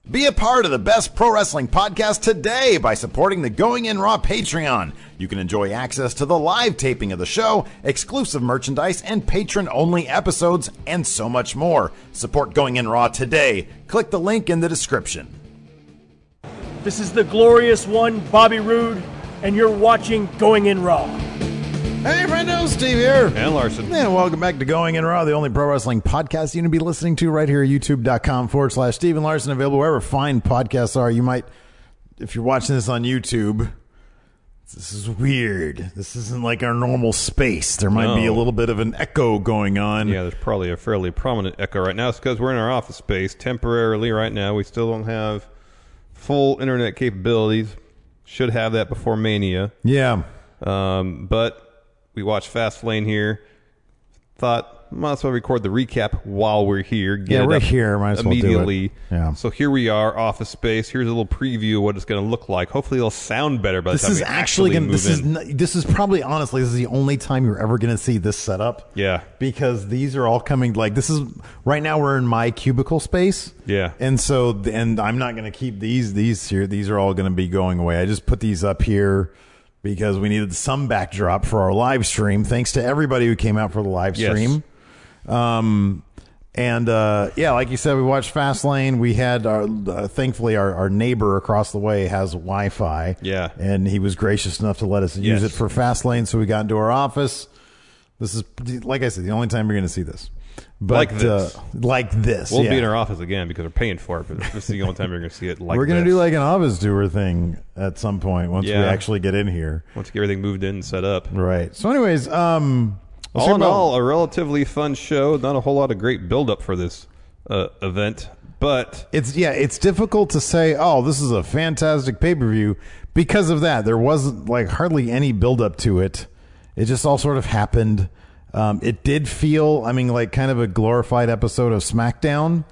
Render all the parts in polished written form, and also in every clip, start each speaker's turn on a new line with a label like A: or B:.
A: Be a part of the best pro wrestling podcast today by supporting the Going In Raw Patreon. You can enjoy access to the live taping of the show, exclusive merchandise, and patron-only episodes, and so much more. Support Going In Raw today. Click the link in the description.
B: This is the glorious one, Bobby Roode, and you're watching Going In Raw.
A: Hey, friendo, Steve here.
C: And Larson.
A: And welcome back to Going In Raw, the only pro wrestling podcast you're going to be listening to right here at youtube.com/Steven Larson, available wherever fine podcasts are. You might, if you're watching this on YouTube, this is weird. This isn't like our normal space. There might be a little bit of an echo going on.
C: Yeah, there's probably a fairly prominent echo right now. It's because we're in our office space temporarily right now. We still don't have full internet capabilities. Should have that before Mania.
A: Yeah.
C: But we watched Fastlane here. Thought, might as well record the recap while we're here.
A: We're here. Might as well
C: immediately.
A: Do it. Yeah.
C: So here we are, office space. Here's a little preview of what it's going to look like. Hopefully it'll sound better by the time we actually move in.
A: This is probably, honestly, this is the only time you're ever going to see this setup.
C: Yeah.
A: Because these are all coming, right now we're in my cubicle space.
C: Yeah.
A: And I'm not going to keep these here. These are all going to be going away. I just put these up here because we needed some backdrop for our live stream. Thanks to everybody who came out for the live stream. Like you said, we watched Fastlane. We had thankfully our neighbor across the way has Wi-Fi.
C: Yeah.
A: And he was gracious enough to let us use it for Fastlane. So we got into our office. This is, like I said, the only time you're going to see this. But, like this.
C: We'll be in our office again because we're paying for it. But this is the only time you're going to see it like this.
A: We're going to do like an office tour thing at some point once we actually get in here.
C: Once we get everything moved in and set up.
A: Right. So anyways,
C: all in all, a relatively fun show. Not a whole lot of great build-up for this event. But
A: it's difficult to say, oh, this is a fantastic pay-per-view because of that. There wasn't like hardly any build-up to it. It just all sort of happened. It did feel, like kind of a glorified episode of SmackDown.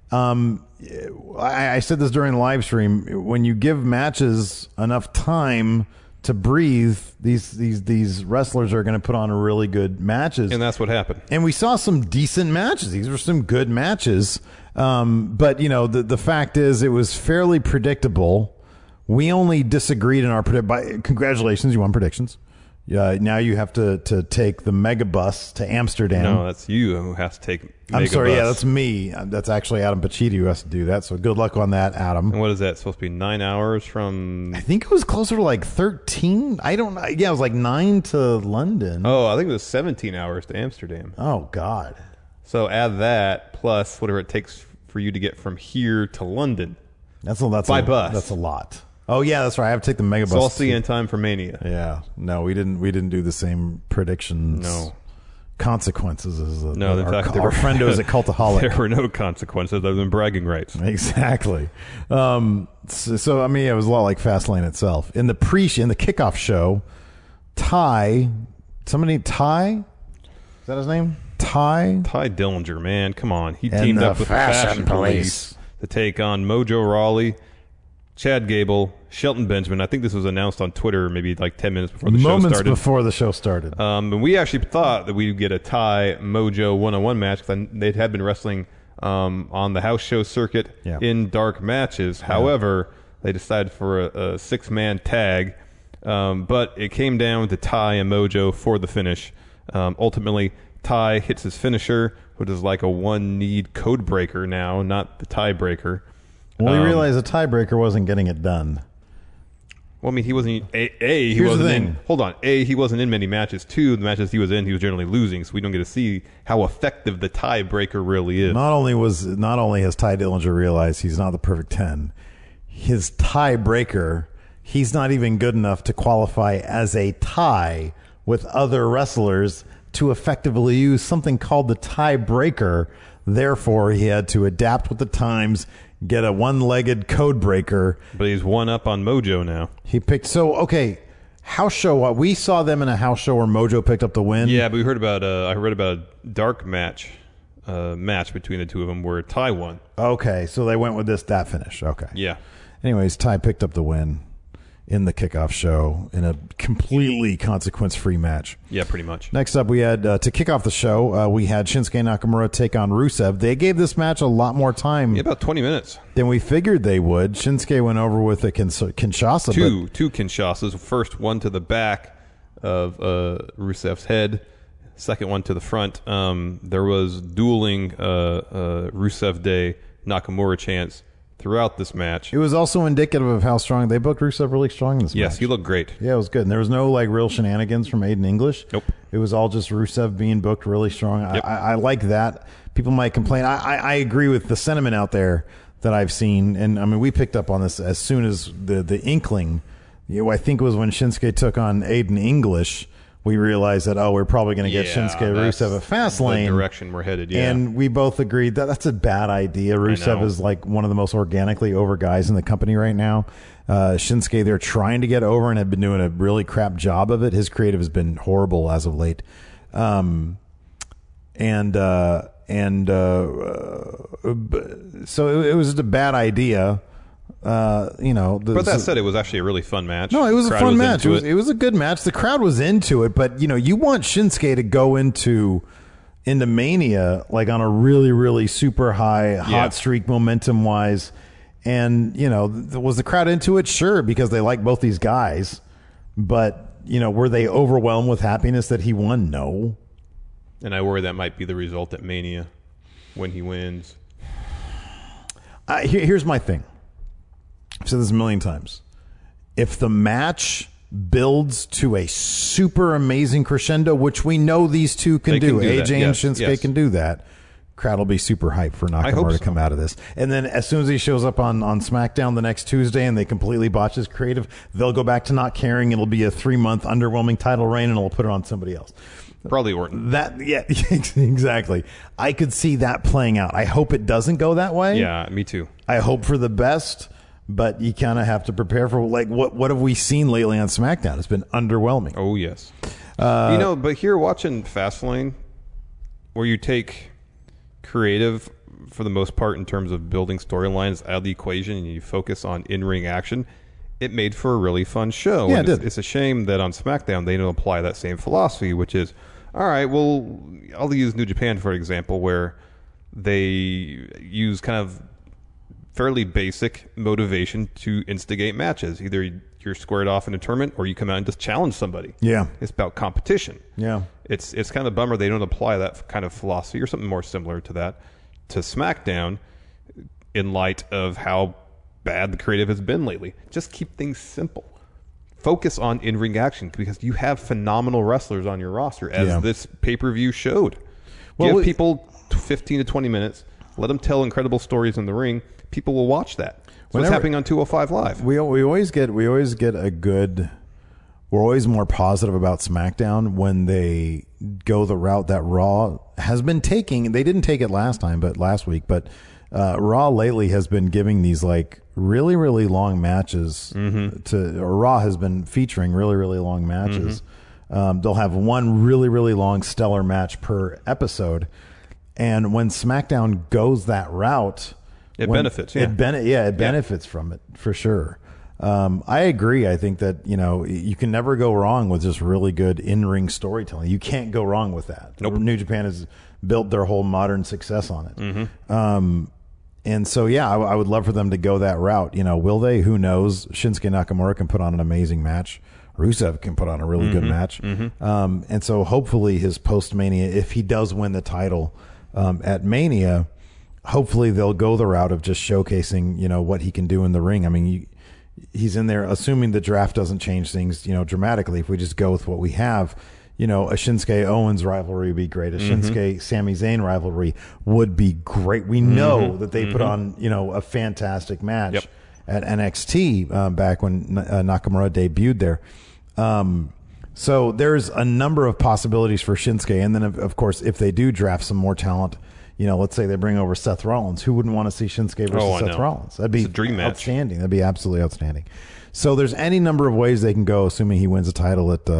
A: I said this during the live stream. When you give matches enough time to breathe, these wrestlers are going to put on really good matches.
C: And that's what happened. And
A: we saw some decent matches. These were some good matches. But, the fact is it was fairly predictable. We only disagreed in our congratulations, you won predictions. Now you have to take the Megabus to Amsterdam.
C: No, that's you who has to take Megabus.
A: I'm sorry, that's me. That's actually Adam Pacitti who has to do that, so good luck on that, Adam.
C: And what is that, supposed to be 9 hours from...
A: I think it was closer to like 13. I don't know. Yeah, it was like 9 to London.
C: Oh, I think it was 17 hours to Amsterdam.
A: Oh, God.
C: So add that plus whatever it takes for you to get from here to London.
A: That's
C: by bus.
A: That's a lot. Oh yeah, that's right. I have to take the Megabus.
C: So I'll see you in time for Mania.
A: Yeah, no, we didn't do the same predictions.
C: No
A: consequences as
C: in fact,
A: our friendos at Cultaholic.
C: There were no consequences other than bragging rights.
A: Exactly. It was a lot like Fastlane itself. In the kickoff show, Ty, is that his name? Ty
C: Dillinger, man, come on. He teamed up with Fashion Police to take on Mojo Rawley, Chad Gable, Shelton Benjamin. I think this was announced on Twitter maybe like 10 minutes before the show started.
A: Moments before the show started.
C: And we actually thought that we'd get a Ty Mojo one-on-one match because they had been wrestling on the house show circuit in dark matches. Yeah. However, they decided for a six-man tag. But it came down to Ty and Mojo for the finish. Ultimately, Ty hits his finisher, which is like a one-need code breaker now, not the tiebreaker.
A: Well, we realized the tiebreaker wasn't getting it done.
C: Well, he wasn't. He wasn't in. Hold on. He wasn't in many matches. Two, the matches he was in, he was generally losing, so we don't get to see how effective the tiebreaker really is.
A: Not only has Ty Dillinger realized he's not the perfect 10, his tiebreaker, he's not even good enough to qualify as a tie with other wrestlers to effectively use something called the tiebreaker. Therefore, he had to adapt with the times, get a one-legged code breaker.
C: But he's one up on Mojo now.
A: He picked... So, okay, house show... we saw them in a house show where Mojo picked up the win.
C: Yeah, but we heard about... I read about a dark match between the two of them where Ty won.
A: Okay, so they went with that finish. Okay.
C: Yeah.
A: Anyways, Ty picked up the win. in the kickoff show in a completely consequence-free match.
C: Yeah, pretty much.
A: Next up, we had, to kick off the show, we had Shinsuke Nakamura take on Rusev. They gave this match a lot more time.
C: Yeah, about 20 minutes.
A: Than we figured they would. Shinsuke went over with a Kinshasa.
C: Two Kinshasas. First one to the back of Rusev's head. Second one to the front. There was dueling Rusev Day Nakamura chants throughout this match.
A: It was also indicative of how strong they booked Rusev really strong in this match.
C: Yes, he looked great.
A: Yeah, it was good. And there was no like real shenanigans from Aiden English.
C: Nope.
A: It was all just Rusev being booked really strong.
C: Yep.
A: I like that. People might complain. I agree with the sentiment out there that I've seen. And I mean, we picked up on this as soon as the inkling. I think it was when Shinsuke took on Aiden English. We realized that, we're probably going to get Shinsuke Rusev at Fastlane.
C: The direction we're headed, yeah.
A: And we both agreed that that's a bad idea. Rusev is like one of the most organically over guys in the company right now. Shinsuke, they're trying to get over and have been doing a really crap job of it. His creative has been horrible as of late. So it was just a bad idea. But
C: that said, it was actually a really fun match.
A: No, it was a fun match. It was a good match. The crowd was into it, but you want Shinsuke to go into Mania like on a really, really super high hot streak momentum wise. And was the crowd into it? Sure, because they like both these guys. But were they overwhelmed with happiness that he won? No.
C: And I worry that might be the result at Mania when he wins.
A: Here's my thing. I've said this a million times. If the match builds to a super amazing crescendo, which we know these two can do, AJ and Shinsuke can do that, crowd will be super hyped for Nakamura to come out of this. And then as soon as he shows up on SmackDown the next Tuesday and they completely botch his creative, they'll go back to not caring. It'll be a 3-month underwhelming title reign and it'll put it on somebody else.
C: Probably Orton.
A: Exactly. I could see that playing out. I hope it doesn't go that way.
C: Yeah, me too.
A: I hope for the best. But you kind of have to prepare for what have we seen lately on SmackDown? It's been underwhelming.
C: Oh yes, but here watching Fastlane, where you take creative for the most part in terms of building storylines out of the equation and you focus on in-ring action, it made for a really fun show.
A: Yeah,
C: and it's a shame that on SmackDown they don't apply that same philosophy, which is, all right, well, I'll use New Japan for example, where they use kind of fairly basic motivation to instigate matches. Either you're squared off in a tournament or you come out and just challenge somebody.
A: Yeah.
C: It's about competition.
A: Yeah.
C: It's kind of a bummer they don't apply that kind of philosophy or something more similar to that to SmackDown in light of how bad the creative has been lately. Just keep things simple. Focus on in-ring action because you have phenomenal wrestlers on your roster, as this pay-per-view showed. Give people 15 to 20 minutes. Let them tell incredible stories in the ring. People will watch that. So what's happening on 205 Live?
A: We always get a good. We're always more positive about SmackDown when they go the route that Raw has been taking. They didn't take it last week, but Raw lately has been giving these like really, really long matches. Raw has been featuring really, really long matches. They'll have one really, really long stellar match per episode, and when SmackDown goes that route.
C: It benefits,
A: It benefits from it for sure. I agree. I think that you can never go wrong with just really good in-ring storytelling. You can't go wrong with that.
C: Nope.
A: New Japan has built their whole modern success on it. And so, I would love for them to go that route. Will they? Who knows? Shinsuke Nakamura can put on an amazing match. Rusev can put on a really good match. And so hopefully his post-Mania, if he does win the title at Mania, hopefully they'll go the route of just showcasing, what he can do in the ring. I mean, he's in there, assuming the draft doesn't change things, dramatically. If we just go with what we have, a Shinsuke Owens rivalry would be great. A Shinsuke Sami Zayn rivalry would be great. We know that they put on, a fantastic match at NXT back when Nakamura debuted there. So there's a number of possibilities for Shinsuke. And then, of course, if they do draft some more talent, let's say they bring over Seth Rollins. Who wouldn't want to see Shinsuke versus Seth Rollins? That'd be
C: a dream match.
A: Outstanding. That'd be absolutely outstanding. So there's any number of ways they can go, assuming he wins a title at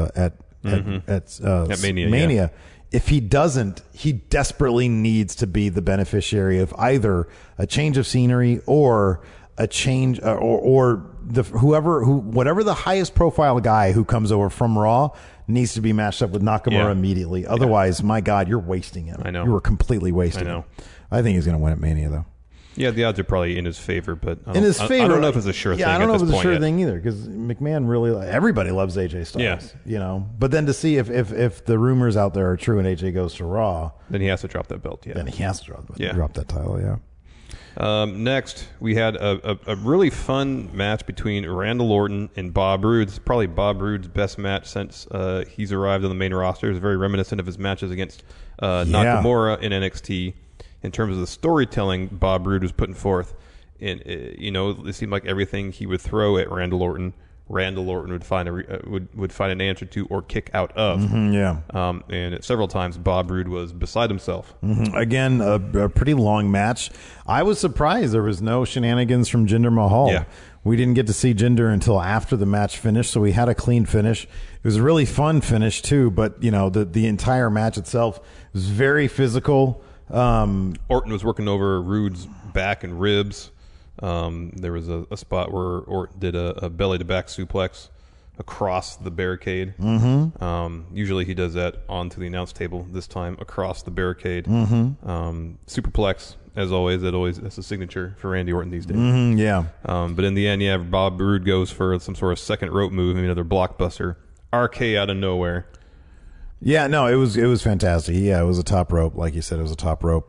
A: Mania.
C: Yeah.
A: If he doesn't, he desperately needs to be the beneficiary of either a change of scenery or a change or whatever the highest profile guy who comes over from Raw needs to be matched up with Nakamura immediately. Otherwise, my God, you're wasting him.
C: I know.
A: You were completely wasting him. I think he's going to win at Mania, though.
C: Yeah, the odds are probably in his favor, but I
A: in his favor,
C: I don't know if it's a sure thing.
A: Yeah, I don't know if it's a sure
C: yet.
A: thing either, because McMahon really, everybody loves AJ Styles.
C: Yeah.
A: You know, but then to see if the rumors out there are true and AJ goes to Raw,
C: then he has to drop that belt. Yeah,
A: then he has to drop that title. Yeah.
C: Next, we had a really fun match between Randall Orton and Bob Roode. It's probably Bob Roode's best match since he's arrived on the main roster. It's very reminiscent of his matches against Nakamura in NXT. In terms of the storytelling Bob Roode was putting forth, and it seemed like everything he would throw at Randall Orton would find would find an answer to or kick out of. And several times Bob Roode was beside himself.
A: Again, a pretty long match. I was surprised there was no shenanigans from Jinder Mahal.
C: Yeah.
A: We didn't get to see Jinder until after the match finished, so we had a clean finish. It was a really fun finish too, but the entire match itself was very physical.
C: Orton was working over Roode's back and ribs. There was a spot where Orton did a belly to back suplex across the barricade. Usually he does that onto the announce table. This time across the barricade. Superplex, as always. That's a signature for Randy Orton these days. But in the end, Bob Roode goes for some sort of second rope move. Another blockbuster. RK out of nowhere.
A: Yeah, no, it was fantastic. Yeah, it was a top rope, like you said. It was a top rope.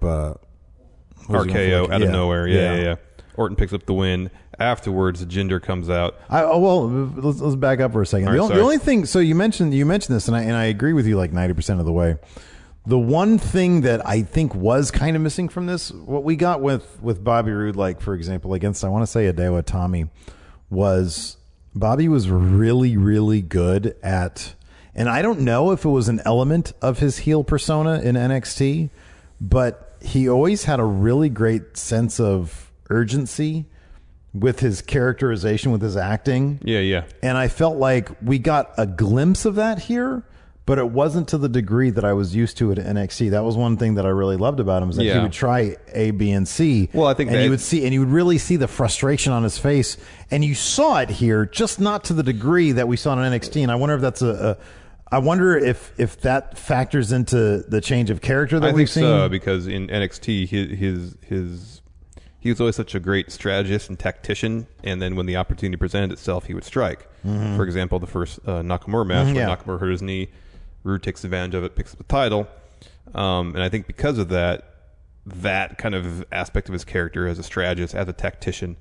C: RKO out of nowhere. Yeah. Orton picks up the win. Afterwards, Jinder comes out.
A: Let's back up for a second. The only thing. So you mentioned this, and I agree with you like 90% of the way. The one thing that I think was kind of missing from this, what we got with Bobby Roode, like for example against I want to say Hideo Itami, was Bobby was really, really good at. And I don't know if it was an element of his heel persona in NXT, but he always had a really great sense of urgency with his characterization, with his acting.
C: Yeah.
A: And I felt like we got a glimpse of that here, but it wasn't to the degree that I was used to at NXT. That was one thing that I really loved about him, is that he would try A, B, and C.
C: Well, I think
A: you would really see the frustration on his face, and you saw it here, just not to the degree that we saw in NXT. And I wonder if that's I wonder if that factors into the change of character that we've seen.
C: I think so, because in NXT, he was always such a great strategist and tactician, and then when the opportunity presented itself, he would strike. For example, the first Nakamura match, where Nakamura hurt his knee, Roode takes advantage of it, picks up the title, and I think because of that kind of aspect of his character as a strategist, as a tactician,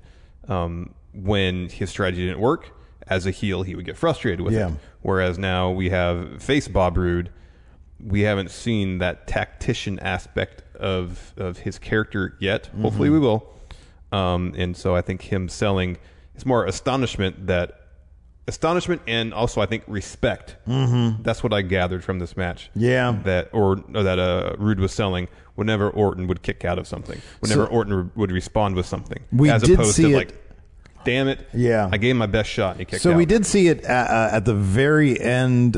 C: when his strategy didn't work, as a heel, he would get frustrated with it. Whereas now we have face Bob Roode, we haven't seen that tactician aspect of his character yet. Hopefully we will. And so I think him selling, it's more astonishment and also I think respect. That's what I gathered from this match. That Roode was selling whenever Orton would kick out of something, whenever Orton would respond with something,
A: as opposed to like,
C: damn it! I gave him my best shot, and he kicked out.
A: So we did see it at the very end.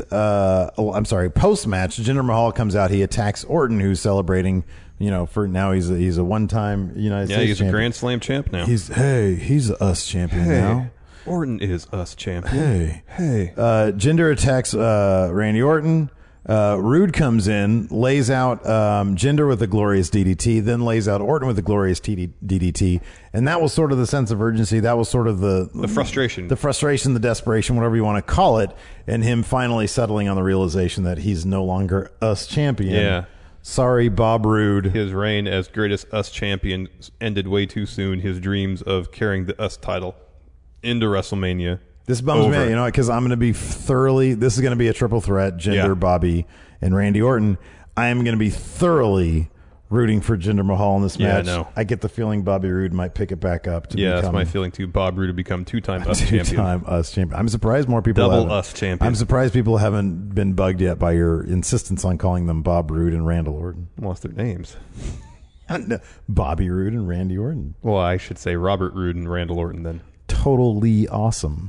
A: Post match, Jinder Mahal comes out. He attacks Orton, who's celebrating. For now he's a one-time United States
C: he's
A: champion.
C: A Grand Slam champ now.
A: He's a US champion now.
C: Orton is US champion. Hey.
A: Jinder attacks Randy Orton. Roode comes in, lays out Jinder with the glorious DDT, then lays out Orton with the glorious DDT, and that was sort of the sense of urgency. That was sort of the
C: frustration,
A: the desperation, whatever you want to call it, and him finally settling on the realization that he's no longer US champion.
C: Yeah.
A: Sorry, Bob Roode.
C: His reign as greatest US champion ended way too soon. His dreams of carrying the US title into WrestleMania.
A: This bums me out, because I'm going to be this is going to be a triple threat, Jinder, Bobby, and Randy Orton. I am going to be thoroughly rooting for Jinder Mahal in this match. I get the feeling Bobby Roode might pick it back up.
C: That's my feeling too. Bob Roode to become two-time US champion.
A: Two-time US champion. I'm surprised more people
C: Double US champion.
A: I'm surprised people haven't been bugged yet by your insistence on calling them Bob Roode and Randall Orton.
C: Well, it's their names.
A: Bobby Roode and Randy Orton.
C: Well, I should say Robert Roode and Randall Orton then.
A: Totally awesome.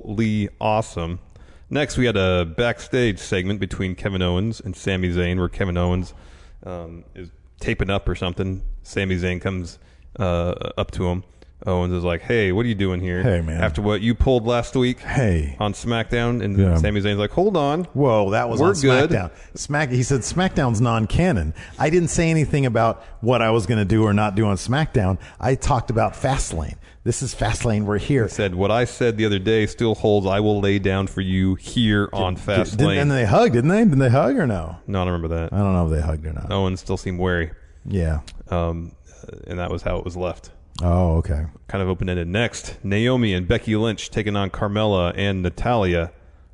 C: Next, we had a backstage segment between Kevin Owens and Sami Zayn, where Kevin Owens is taping up or something. Sami Zayn comes up to him, Owens is like, hey, what are you doing here?
A: Hey, man.
C: After what you pulled last week on SmackDown. And Sami Zayn's like, hold on.
A: Whoa, that was
C: We're
A: on
C: good.
A: SmackDown. He said SmackDown's non-canon. I didn't say anything about what I was going to do or not do on SmackDown. I talked about Fastlane. This is Fastlane. We're here.
C: He said, what I said the other day still holds. I will lay down for you here on Fastlane.
A: And they hugged, didn't they? Didn't they hug or no?
C: No, I don't remember that.
A: I don't know if they hugged or not.
C: Owens still seemed wary.
A: Yeah.
C: And that was how it was left.
A: Oh, okay.
C: Kind of open-ended. Next, Naomi and Becky Lynch taking on Carmella and Natalya.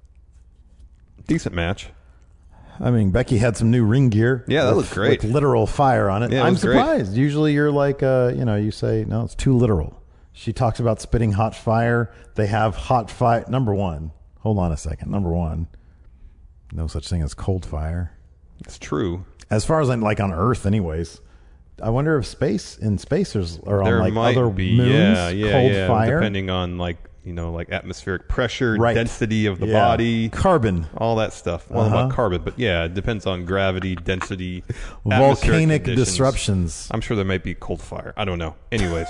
C: Decent match.
A: I mean, Becky had some new ring gear.
C: Yeah, that looked great.
A: With literal fire on it.
C: Yeah,
A: I'm surprised. Great. Usually you're like, you say, no, it's too literal. She talks about spitting hot fire. They have hot fire. Number one. Hold on a second. Number one. No such thing as cold fire.
C: It's true.
A: As far as on Earth anyways. I wonder if spacers are on
C: there might
A: other
C: be.
A: moons, cold fire,
C: depending on atmospheric pressure, density of the body,
A: carbon,
C: all that stuff. Well, about carbon, but it depends on gravity, density,
A: volcanic disruptions.
C: I'm sure there might be cold fire. I don't know. Anyways,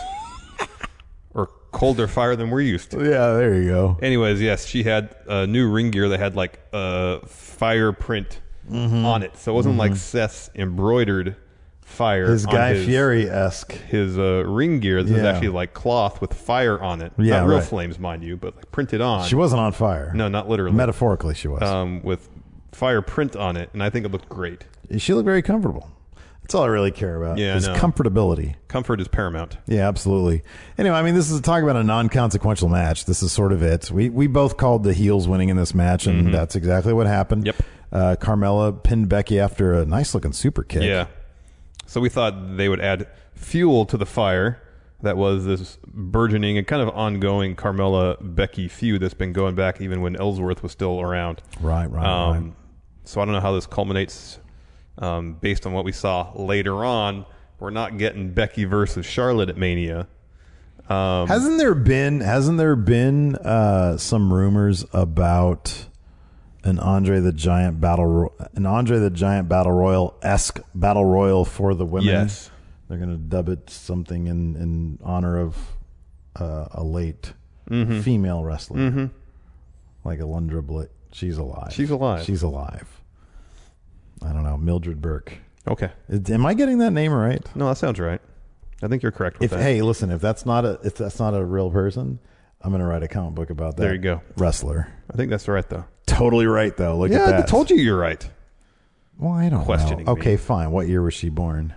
C: or colder fire than we're used to.
A: Yeah, there you go.
C: Anyways, yes, she had new ring gear that had fire print on it, so it wasn't like Seth's embroidered fire.
A: His Guy Fieri-esque.
C: His ring gear. This is actually cloth with fire on it.
A: Yeah,
C: not real flames, mind you, but printed on.
A: She wasn't on fire.
C: No, not literally.
A: Metaphorically, she was.
C: With fire print on it, and I think it looked great.
A: She looked very comfortable. That's all I really care about.
C: Yeah,
A: is comfortability.
C: Comfort is paramount.
A: Yeah, absolutely. Anyway, this is talk about a non-consequential match. This is sort of it. We both called the heels winning in this match, and that's exactly what happened.
C: Yep.
A: Carmella pinned Becky after a nice-looking super kick.
C: Yeah. So we thought they would add fuel to the fire that was this burgeoning and kind of ongoing Carmella-Becky feud that's been going back even when Ellsworth was still around.
A: Right.
C: So I don't know how this culminates based on what we saw later on. We're not getting Becky versus Charlotte at Mania.
A: Hasn't there been some rumors about an Andre the Giant Battle Royal-esque Battle Royal for the women?
C: Yes.
A: They're going to dub it something in honor of a late female wrestler, like Alundra Bliss. She's alive. She's alive. I don't know, Mildred Burke.
C: Okay.
A: Am I getting that name right?
C: No, that sounds right. I think you're correct with that.
A: Hey, listen, if that's not a real person, I'm going to write a comic book about that.
C: There you go.
A: Wrestler.
C: I think that's right, though.
A: Totally right, though. Look at that.
C: Yeah, I told you you're right.
A: Well, I don't
C: Questioning
A: know. Okay,
C: me.
A: fine. What year was she born?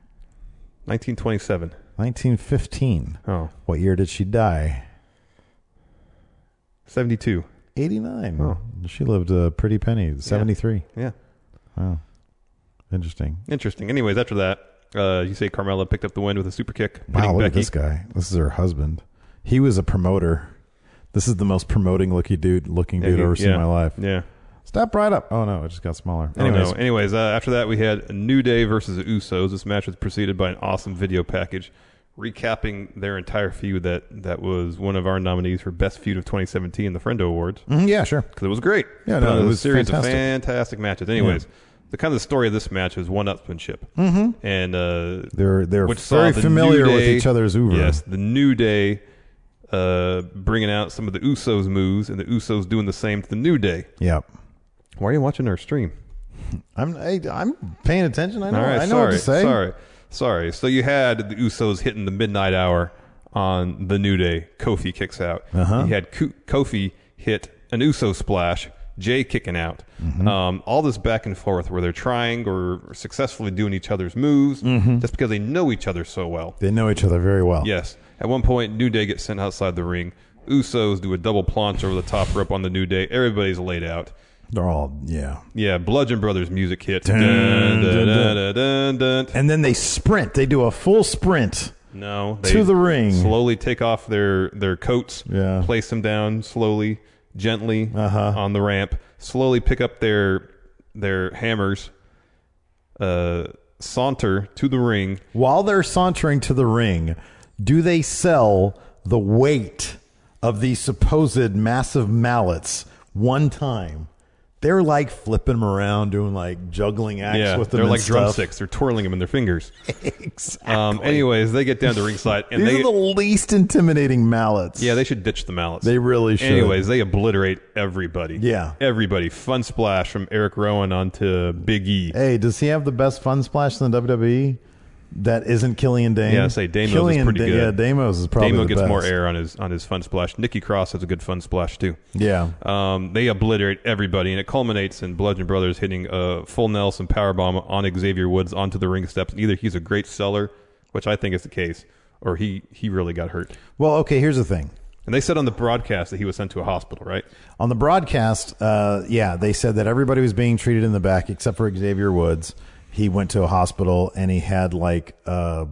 C: 1927.
A: 1915.
C: Oh.
A: What year did she die?
C: 72.
A: 89.
C: Oh.
A: She lived a pretty penny. 73.
C: Yeah.
A: Wow. Interesting.
C: Anyways, after that, you say Carmella picked up the win with a super kick.
A: Wow, look
C: Becky.
A: at this guy. This is her husband. He was a promoter. This is the most promoting looking dude I've ever seen in my life.
C: Yeah.
A: Step right up. Oh, no, it just got smaller.
C: Anyways, after that, we had New Day versus the Usos. This match was preceded by an awesome video package recapping their entire feud that was one of our nominees for Best Feud of 2017, the Friendo Awards.
A: Yeah, sure.
C: Because it was great.
A: Yeah, no, it was
C: a series
A: fantastic.
C: of fantastic matches. Anyways, the kind of the story of this match is one-upsmanship. And
A: they're
C: which
A: very
C: saw the
A: familiar
C: New
A: with
C: Day-
A: each other's oeuvre.
C: Yes, the New Day bringing out some of the Usos moves, and the Usos doing the same to the New Day.
A: Yep.
C: Why are you watching our stream?
A: I'm paying attention. I know.
C: All right,
A: I know what to say.
C: Sorry. So you had the Usos hitting the midnight hour on the New Day. Kofi kicks out. You had Kofi hit an Uso splash. Jay kicking out. All this back and forth where they're trying or successfully doing each other's moves just because they know each other so well.
A: They know each other very well.
C: Yes. At one point, New Day gets sent outside the ring. Usos do a double planche over the top rope on the New Day. Everybody's laid out.
A: They're all, yeah.
C: Yeah, Bludgeon Brothers music hit.
A: Dun,
C: Dun,
A: dun,
C: dun, dun, dun.
A: And then they sprint. They do a full sprint.
C: No,
A: to the ring.
C: Slowly take off their coats.
A: Yeah.
C: Place them down slowly, gently on the ramp. Slowly pick up their hammers. Saunter to the ring.
A: While they're sauntering to the ring, do they sell the weight of these supposed massive mallets one time? They're like flipping them around, doing like juggling acts with them.
C: They're like
A: stuff.
C: drumsticks. They're twirling them in their fingers.
A: Exactly.
C: Anyways, they get down to ringside, and
A: These are the least intimidating mallets.
C: Yeah, they should ditch the mallets.
A: They really should.
C: Anyways, they obliterate everybody.
A: Yeah.
C: Everybody. Fun splash from Eric Rowan onto Big E.
A: Hey, does he have the best fun splash in the WWE? That isn't Killian Dane.
C: Yeah, I say Damos is pretty good.
A: Yeah, Damos is probably
C: Damo
A: the
C: gets
A: best.
C: more air on his fun splash. Nikki Cross has a good fun splash too.
A: Yeah.
C: They obliterate everybody, and it culminates in Bludgeon Brothers hitting a full Nelson powerbomb on Xavier Woods onto the ring steps. And either he's a great seller, which I think is the case, or he really got hurt.
A: Well, okay, here's the thing.
C: And they said on the broadcast that he was sent to a hospital, right?
A: On the broadcast, they said that everybody was being treated in the back except for Xavier Woods. He went to a hospital and he had like a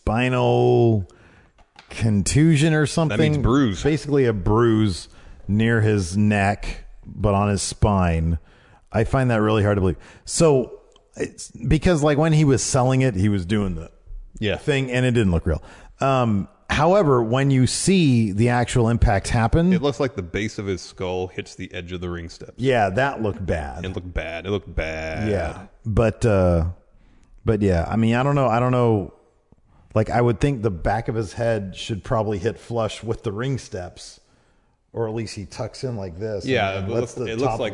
A: spinal contusion or something.
C: That means bruise.
A: Basically a bruise near his neck, but on his spine. I find that really hard to believe. So it's because like when he was selling it, he was doing the thing and it didn't look real. However, when you see the actual impact happen,
C: it looks like the base of his skull hits the edge of the ring steps.
A: Yeah, that looked bad.
C: It looked bad.
A: Yeah, but yeah, I mean, I don't know. Like, I would think the back of his head should probably hit flush with the ring steps, or at least he tucks in like this.
C: Yeah, it looks like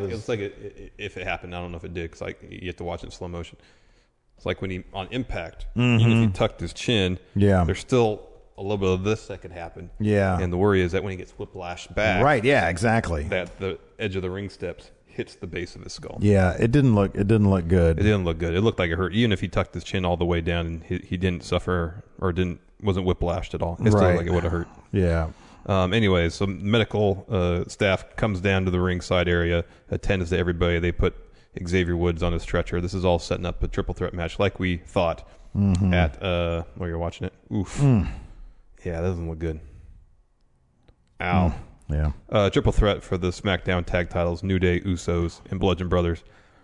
C: if it happened. I don't know if it did because you have to watch it in slow motion. It's like when he on impact, even if he tucked his chin, there's still a little bit of this that could happen. Yeah. And the worry is that when he gets whiplashed back.
A: Right, yeah, exactly.
C: That the edge of the ring steps hits the base of his skull.
A: Yeah, it didn't look good.
C: It didn't look good. It looked like it hurt. Even if he tucked his chin all the way down and he didn't suffer or wasn't whiplashed at all. It still looked like it would have hurt.
A: Yeah.
C: Anyways, so medical staff comes down to the ringside area, attends to everybody. They put Xavier Woods on his stretcher. This is all setting up a triple threat match like we thought at while you're watching it. Oof. Yeah, that doesn't look good. Ow.
A: Yeah.
C: Triple threat for the SmackDown tag titles, New Day, Usos, and Bludgeon Brothers.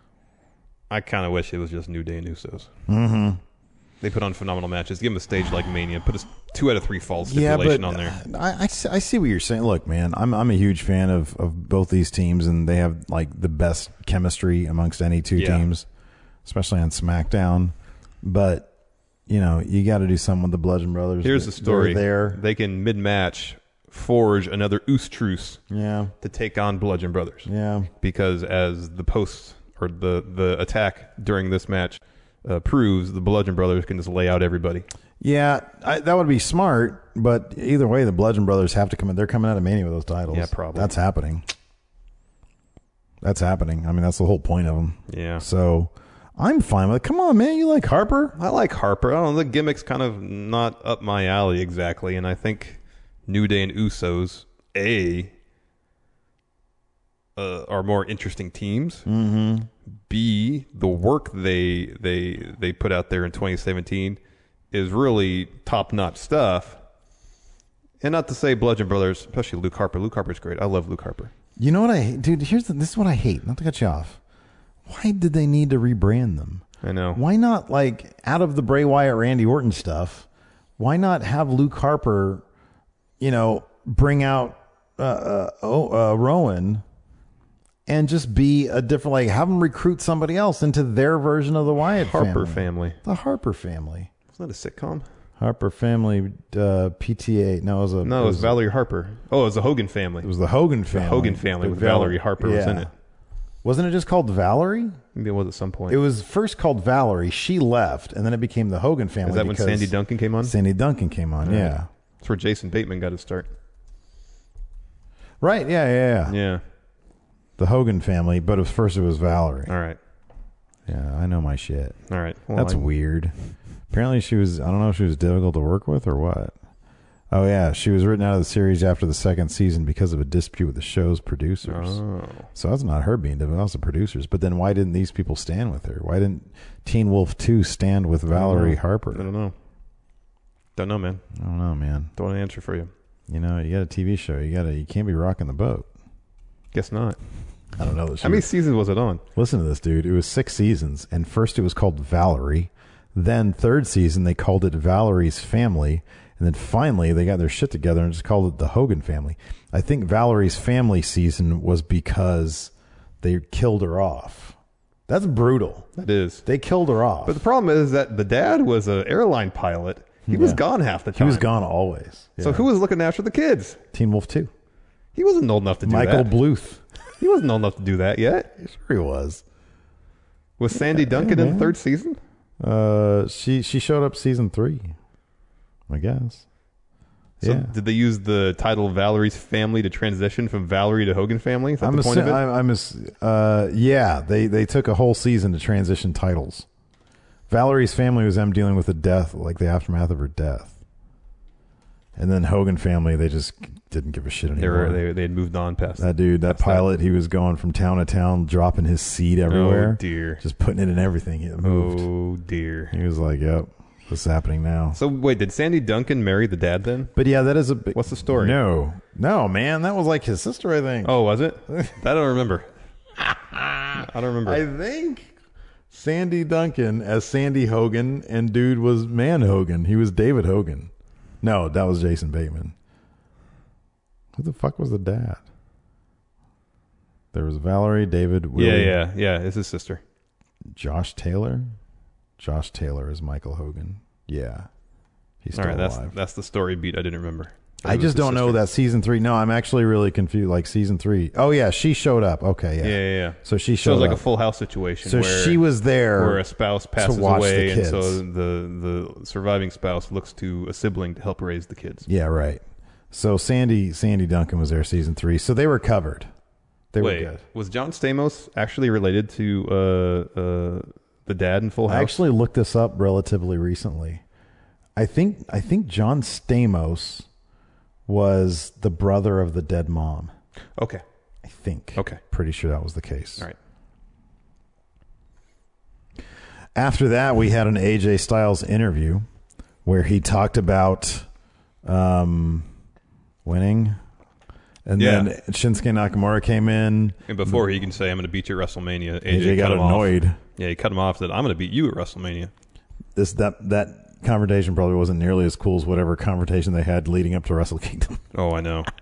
C: I kind of wish it was just New Day and Usos. Mm-hmm. They put on phenomenal matches. Give them a stage like Mania. Put a 2 out of 3 falls stipulation on there.
A: I see what you're saying. Look, man, I'm a huge fan of both these teams, and they have like the best chemistry amongst any two teams, especially on SmackDown. But you know, you got to do something with the Bludgeon Brothers.
C: Here's the story. They can mid-match forge another Oostruce to take on Bludgeon Brothers.
A: Yeah.
C: Because as the post or the attack during this match proves, the Bludgeon Brothers can just lay out everybody. Yeah,
A: that would be smart, but either way, the Bludgeon Brothers have to come in. They're coming out of Mania with those titles.
C: Yeah, probably.
A: That's happening. I mean, that's the whole point of them.
C: Yeah.
A: So I'm fine with it. Come on, man. You like Harper?
C: I like Harper. I don't know. The gimmick's kind of not up my alley exactly, and I think New Day and Usos, are more interesting teams.
A: Mm-hmm.
C: B, the work they put out there in 2017 is really top-notch stuff. And not to say Bludgeon Brothers, especially Luke Harper. Luke Harper's great. I love Luke Harper.
A: You know what I hate? Dude, this is what I hate. Not to cut you off. Why did they need to rebrand them?
C: I know.
A: Why not, like, out of the Bray Wyatt, Randy Orton stuff, why not have Luke Harper, you know, bring out Rowan and just be a different, like, have them recruit somebody else into their version of the Wyatt
C: Harper family.
A: The Harper family.
C: Isn't that a sitcom?
A: Harper family, PTA. No, it was
C: Valerie Harper. Oh, it was the Hogan family.
A: It was the Hogan family.
C: The Hogan family with Valerie Harper was in it.
A: Wasn't it just called Valerie?
C: Maybe it was at some point.
A: It was first called Valerie. She left, and then it became the Hogan family.
C: Is that when Sandy Duncan came on?
A: Sandy Duncan came on, yeah.
C: That's where Jason Bateman got his start.
A: Right, yeah.
C: Yeah.
A: The Hogan family, but first it was Valerie.
C: All right.
A: Yeah, I know my shit.
C: All right.
A: Well, that's weird. Apparently she was, I don't know if she was difficult to work with or what. Oh, yeah. She was written out of the series after the second season because of a dispute with the show's producers.
C: Oh.
A: So that's not her being difficult. That was the producers. But then why didn't these people stand with her? Why didn't Teen Wolf 2 stand with Valerie Harper?
C: I don't know. Don't know, man.
A: I don't know, man.
C: Don't want to answer for you.
A: You know, you got a TV show. You can't be rocking the boat.
C: Guess not.
A: I don't know.
C: How many seasons was it on?
A: Listen to this, dude. It was 6 seasons. And first it was called Valerie. Then third season, they called it Valerie's Family. And then finally, they got their shit together and just called it the Hogan Family. I think Valerie's Family season was because They killed her off. That's brutal.
C: That is.
A: They killed her off.
C: But the problem is that the dad was an airline pilot. He was gone half the time.
A: He was gone always. Yeah.
C: So who was looking after the kids?
A: Teen Wolf 2.
C: He wasn't old enough to do
A: Michael
C: that.
A: Bluth.
C: He wasn't old enough to do that yet.
A: Sure he was.
C: Was Sandy Duncan in the third season?
A: She showed up season 3, I guess.
C: So
A: yeah.
C: Did they use the title Valerie's family to transition from Valerie to Hogan family? Is that the point of it?
A: Yeah, they took a whole season to transition titles. Valerie's family was them dealing with the death, like the aftermath of her death. And then Hogan family, they just didn't give a shit anymore.
C: They had moved on past
A: that dude. That pilot, he was going from town to town, dropping his seed everywhere.
C: Oh, dear.
A: Just putting it in everything. It moved.
C: Oh, dear.
A: He was like, yep, what's hhappening now?
C: So, wait, did Sandy Duncan marry the dad then?
A: But yeah, that is a big...
C: What's the story?
A: No, man. That was like his sister, I think.
C: Oh, was it? I don't remember. I don't remember.
A: I think Sandy Duncan as Sandy Hogan, and dude was Man Hogan. He was David Hogan. No, that was Jason Bateman. Who the fuck was the dad? There was Valerie, David, Willie.
C: Yeah. It's his sister.
A: Josh Taylor? Josh Taylor is Michael Hogan. Yeah. He's still alive.
C: That's the story beat I didn't remember.
A: I just don't know that season 3. No, I'm actually really confused. Like season 3. Oh yeah, she showed up. Okay,
C: Yeah.
A: So she showed up.
C: It was like a Full House situation.
A: So
C: where
A: she was there
C: where a spouse passes
A: to watch
C: away,
A: the kids.
C: and so the surviving spouse looks to a sibling to help raise the kids.
A: Yeah, right. So Sandy Duncan was there season 3. So they were covered. They were good.
C: Was John Stamos actually related to the dad in Full House?
A: I actually looked this up relatively recently. I think John Stamos was the brother of the dead mom.
C: Okay.
A: I think.
C: Okay.
A: Pretty sure that was the case.
C: All right.
A: After that, we had an AJ Styles interview where he talked about winning. And then Shinsuke Nakamura came in.
C: And before he can say, I'm going to beat you at WrestleMania,
A: AJ got annoyed.
C: Off. Yeah, he cut him off, said, I'm going to beat you at WrestleMania.
A: That confrontation probably wasn't nearly as cool as whatever confrontation they had leading up to Wrestle Kingdom.
C: Oh, I know.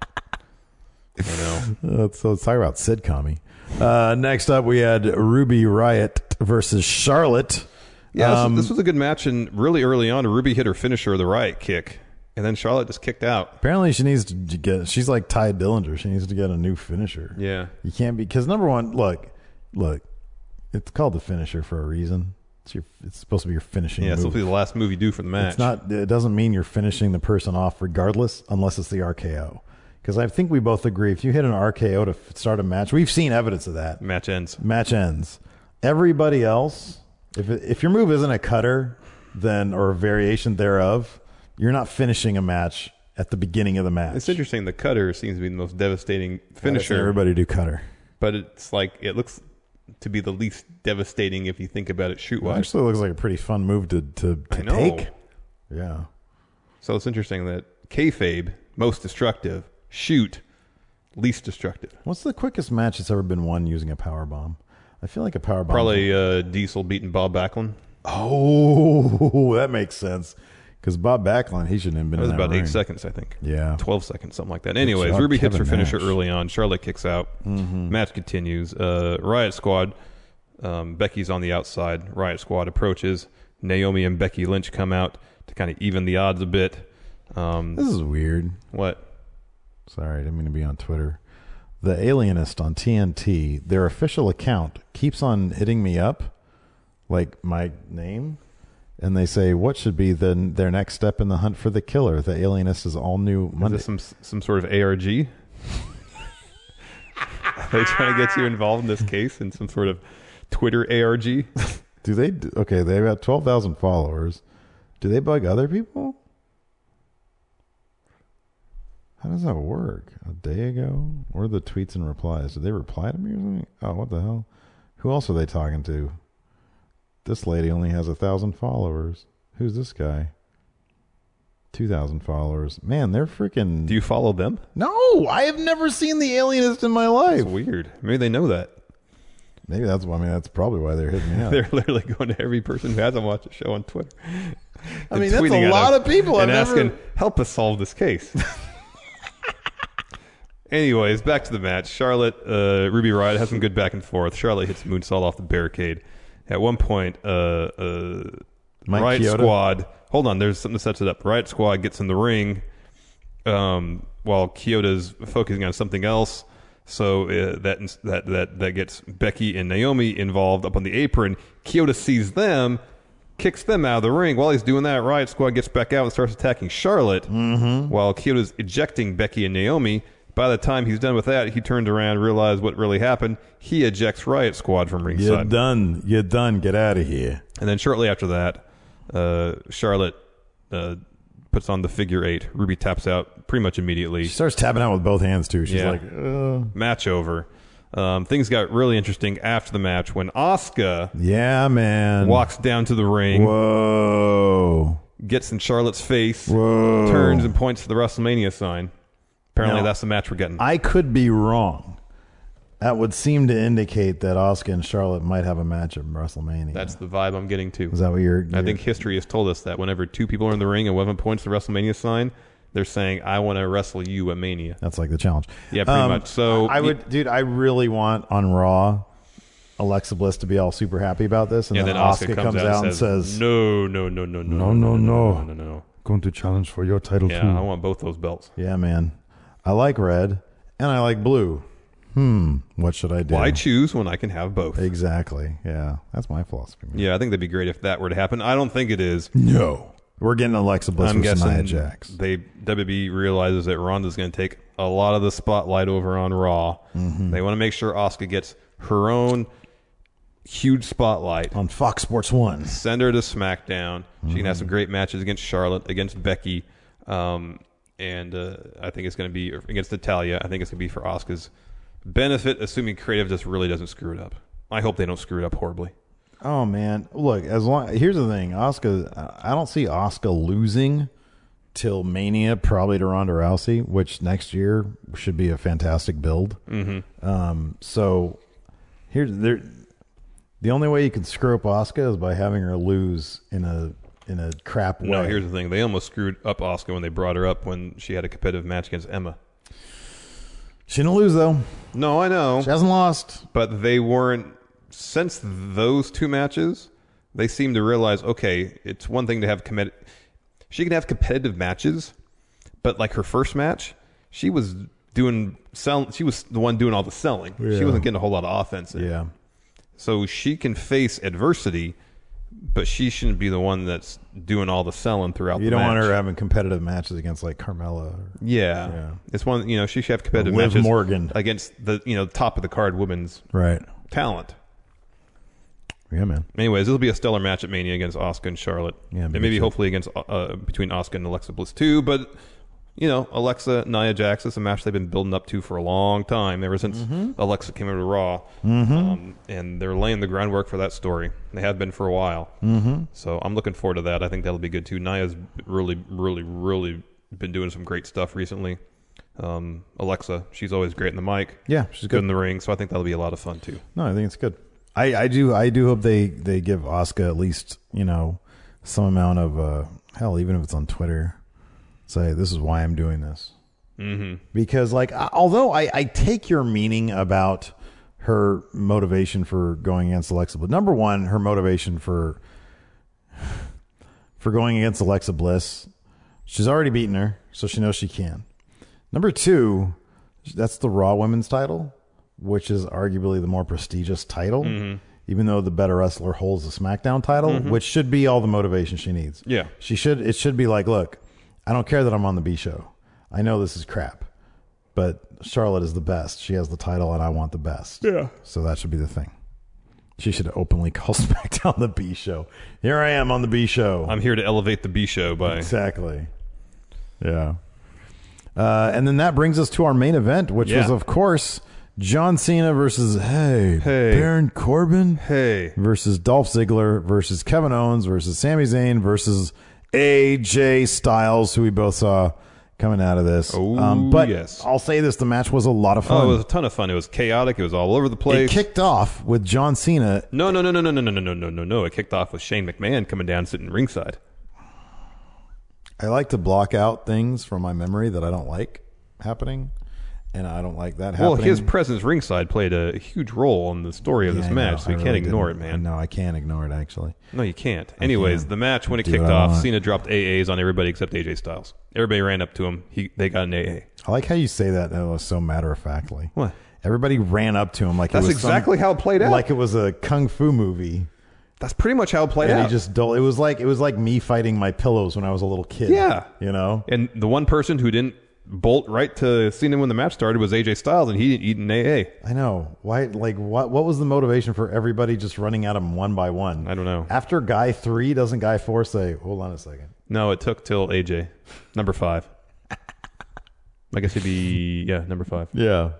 A: So let's talk about sitcom-y. Next up, we had Ruby Riott versus Charlotte.
C: Yeah, this was a good match, and really early on, Ruby hit her finisher, the Riott kick, and then Charlotte just kicked out.
A: Apparently, she needs to get... She's like Ty Dillinger. She needs to get a new finisher.
C: Yeah.
A: You can't be... Because number one, look, it's called the finisher for a reason. It's supposed to be your finishing move.
C: Yeah, it's supposed to be the last move you do for the match.
A: It's not. It doesn't mean you're finishing the person off regardless, unless it's the RKO. Because I think we both agree, if you hit an RKO to start a match, we've seen evidence of that.
C: Match ends.
A: Everybody else, if your move isn't a cutter, then or a variation thereof, you're not finishing a match at the beginning of the match.
C: It's interesting. The cutter seems to be the most devastating finisher.
A: Everybody do cutter,
C: but it's like it looks to be the least devastating if you think about it shoot wise.
A: Actually, looks like a pretty fun move to take. Yeah.
C: So it's interesting that kayfabe, most destructive, shoot, least destructive.
A: What's the quickest match that's ever been won using a power bomb? I feel like a power bomb.
C: Probably Diesel beating Bob Backlund.
A: Oh, that makes sense. Because Bob Backlund, he shouldn't have been.
C: It was
A: in that
C: about
A: ring.
C: 8 seconds, I think.
A: Yeah,
C: 12 seconds, something like that. Anyways, Ruby hits her finisher early on. Charlotte kicks out.
A: Mm-hmm.
C: Match continues. Riott Squad. Becky's on the outside. Riott Squad approaches. Naomi and Becky Lynch come out to kind of even the odds a bit.
A: This is weird.
C: What?
A: Sorry, I didn't mean to be on Twitter. The Alienist on TNT, their official account keeps on hitting me up, like my name, and they say, what should be their next step in the hunt for the killer? The Alienist is all new Monday.
C: Is this some sort of ARG? Are they trying to get you involved in this case in some sort of Twitter ARG?
A: Do they? Okay, they've got 12,000 followers. Do they bug other people? How does that work? A day ago? Where are the tweets and replies? Did they reply to me or something? Oh, what the hell? Who else are they talking to? This lady only has 1,000 followers. Who's this guy? 2,000 followers. Man, they're freaking...
C: Do you follow them?
A: No! I have never seen the Alienist in my life.
C: That's weird. Maybe they know that.
A: Maybe that's why. I mean, that's probably why they're hitting me up.
C: They're literally going to every person who hasn't watched the show on Twitter.
A: I mean, that's a lot of people.
C: And asking, help us solve this case. Anyways, back to the match. Charlotte, Ruby Riott has some good back and forth. Charlotte hits a moonsault off the barricade. At one point, Riott
A: Chioda?
C: Squad. Hold on, there's something that sets it up. Riott Squad gets in the ring while Chioda's focusing on something else. So that gets Becky and Naomi involved up on the apron. Chioda sees them, kicks them out of the ring. While he's doing that, Riott Squad gets back out and starts attacking Charlotte. While Chioda's ejecting Becky and Naomi. By the time he's done with that, he turned around, realized what really happened. He ejects Riott Squad from ringside.
A: You're done. You're done. Get out of here.
C: And then shortly after that, Charlotte puts on the figure 8. Ruby taps out pretty much immediately.
A: She starts tapping out with both hands, too. She's like,
C: Match over. Things got really interesting after the match when Asuka
A: yeah, man,
C: walks down to the ring.
A: Whoa.
C: Gets in Charlotte's face.
A: Whoa.
C: Turns and points to the WrestleMania sign. Apparently,
A: Now,
C: that's the match we're getting.
A: I could be wrong. That would seem to indicate that Asuka and Charlotte might have a match at WrestleMania.
C: That's the vibe I'm getting to.
A: Is that what you're
C: I think history has told us that whenever two people are in the ring and one of them points to the WrestleMania sign, they're saying, I want to wrestle you at Mania.
A: That's like the challenge.
C: Yeah, pretty much. So
A: I really want on Raw Alexa Bliss to be all super happy about this, and then Asuka comes out and says,
C: No.
A: Going to challenge for your title
C: Yeah, I want both those belts.
A: Yeah, man. I like red and I like blue. What should I do?
C: Why choose when I can have both?
A: Exactly. Yeah, that's my philosophy, man.
C: Yeah, I think that'd be great if that were to happen. I don't think it is.
A: No. We're getting Alexa Bliss
C: I'm
A: with
C: guessing
A: Nia Jax.
C: WB realizes that Ronda's going to take a lot of the spotlight over on Raw. They want to make sure Asuka gets her own huge spotlight
A: on Fox Sports 1.
C: Send her to SmackDown. She can have some great matches against Charlotte, against Becky, and I think it's going to be against Natalya. I think it's going to be for Asuka's benefit, assuming creative just really doesn't screw it up. I hope they don't screw it up horribly.
A: Oh man, look, here's the thing, Asuka. I don't see Asuka losing till Mania, probably to Ronda Rousey, which next year should be a fantastic build. So the only way you can screw up Asuka is by having her lose in a crap way.
C: No, here's the thing: they almost screwed up Asuka when they brought her up when she had a competitive match against Emma.
A: She didn't lose though.
C: No, I know
A: she hasn't lost,
C: but they weren't. Since those two matches, they seem to realize, okay, it's one thing to have she can have competitive matches, but like her first match, she was she was the one doing all the selling. Yeah. She wasn't getting a whole lot of offense in.
A: Yeah.
C: So she can face adversity, but she shouldn't be the one that's doing all the selling throughout the match.
A: You don't want her having competitive matches against like Carmella.
C: Yeah. It's one, she should have competitive
A: Liv
C: matches
A: Morgan
C: against the, top of the card women's talent.
A: Yeah, man.
C: Anyways, this will be a stellar match at Mania against Asuka and Charlotte.
A: Yeah,
C: and maybe hopefully against between Asuka and Alexa Bliss too. But Alexa, Nia Jax is a match they've been building up to for a long time, ever since Alexa came over to Raw. And they're laying the groundwork for that story. They have been for a while. So I'm looking forward to that. I think that'll be good too. Nia's really, really, really been doing some great stuff recently. Alexa, she's always great in the mic.
A: Yeah, she's good
C: in the ring. So I think that'll be a lot of fun too.
A: No, I think it's good. I do hope they give Asuka at least, some amount of, hell, even if it's on Twitter, say, this is why I'm doing this. Because, although I take your meaning about her motivation for going against Alexa Bliss. Number one, her motivation for going against Alexa Bliss, she's already beaten her, so she knows she can. Number two, that's the Raw Women's title, which is arguably the more prestigious title, even though the better wrestler holds the SmackDown title, which should be all the motivation she needs.
C: Yeah.
A: It should be like, look, I don't care that I'm on the B show. I know this is crap, but Charlotte is the best. She has the title and I want the best.
C: Yeah.
A: So that should be the thing. She should openly call SmackDown the B show. Here I am on the B show.
C: I'm here to elevate the B show by...
A: Exactly. Yeah. And then that brings us to our main event, which was, of course, John Cena versus Baron Corbin versus Dolph Ziggler versus Kevin Owens versus Sami Zayn versus AJ Styles, who we both saw coming out of this. But I'll say this, the match was a lot of fun.
C: Oh, it was a ton of fun. It was chaotic. It was all over the place.
A: It kicked off with John Cena.
C: No. It kicked off with Shane McMahon coming down sitting ringside.
A: I like to block out things from my memory that I don't like happening. And I don't like that happening.
C: Well, his presence ringside played a huge role in the story of this match, so you can't ignore it, man.
A: No, I can't ignore it, actually.
C: No, you can't. Anyways, the match, when it kicked off, Cena dropped AAs on everybody except AJ Styles. Everybody ran up to him. They got an AA.
A: I like how you say that so matter-of-factly.
C: What?
A: Everybody ran up to him like
C: That's
A: it was
C: exactly how it played out.
A: Like it was a kung fu movie.
C: That's pretty much how it played out.
A: He just it was like me fighting my pillows when I was a little kid.
C: Yeah.
A: You know?
C: And the one person who didn't bolt right to Cena when the match started was AJ Styles, and he didn't eat an AA.
A: I know. Why? Like, what was the motivation for everybody just running at him one by one?
C: I don't know.
A: After guy 3, doesn't guy 4 say, hold on a second?
C: No, it took till AJ, number 5. I guess he'd be, number 5.
A: Yeah.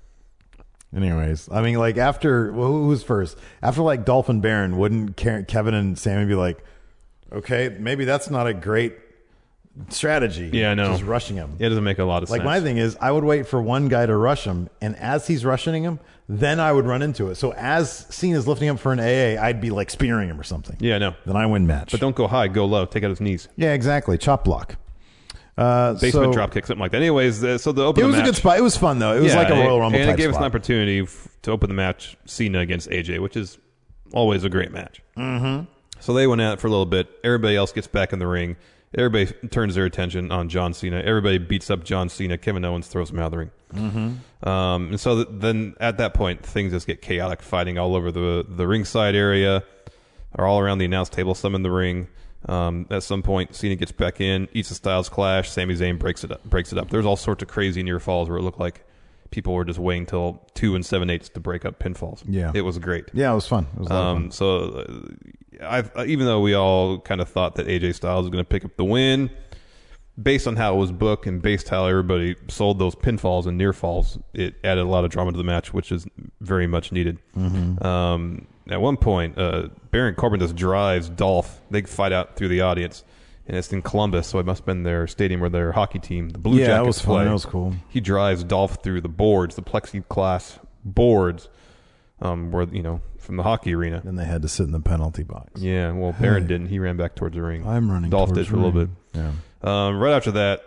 A: Anyways, I mean, like, after, who was first? After, like, Dolph and Baron, wouldn't Kevin and Sammy be like, okay, maybe that's not a great strategy.
C: Yeah, I know.
A: Just rushing him.
C: It doesn't make a lot of sense.
A: Like, my thing is, I would wait for one guy to rush him, and as he's rushing him, then I would run into it. So as Cena's lifting him for an AA, I'd be, like, spearing him or something.
C: Yeah, I know.
A: Then I win match.
C: But don't go high, go low. Take out his knees.
A: Yeah, exactly. Chop block.
C: Basement drop kick, something like that. Anyways, so the open
A: It was
C: match,
A: a good spot. It was fun, though. It was like a Royal Rumble
C: and
A: type
C: it gave us
A: spot.
C: an opportunity to open the match, Cena against AJ, which is always a great match. Mm-hmm. So they went at it for a little bit. Everybody else gets back in the ring. Everybody turns their attention on John Cena. Everybody beats up John Cena. Kevin Owens throws him out of the ring. Mm-hmm. And so then at that point, things just get chaotic, fighting all over the ringside area, or all around the announce table, some in the ring. At some point, Cena gets back in, eats the Styles Clash. Sami Zayn breaks it up. There's all sorts of crazy near falls where it looked like people were just waiting till 2 7/8 to break up pinfalls.
A: Yeah,
C: it was great.
A: Yeah, it was fun. It was fun.
C: So, even though we all kind of thought that AJ Styles was going to pick up the win, based on how it was booked and based how everybody sold those pinfalls and near falls, it added a lot of drama to the match, which is very much needed. Mm-hmm. At one point, Baron Corbin just drives Dolph. They fight out through the audience, and it's in Columbus, so it must have been their stadium where their hockey team, the Blue Jackets,
A: that was
C: play.
A: fun. That was cool.
C: He drives Dolph through the boards, the plexiglass boards, where from the hockey arena.
A: Then they had to sit in the penalty box.
C: Yeah, well, Baron didn't. He ran back towards the ring.
A: I'm running.
C: Dolph did for a little bit.
A: Yeah.
C: Right after that,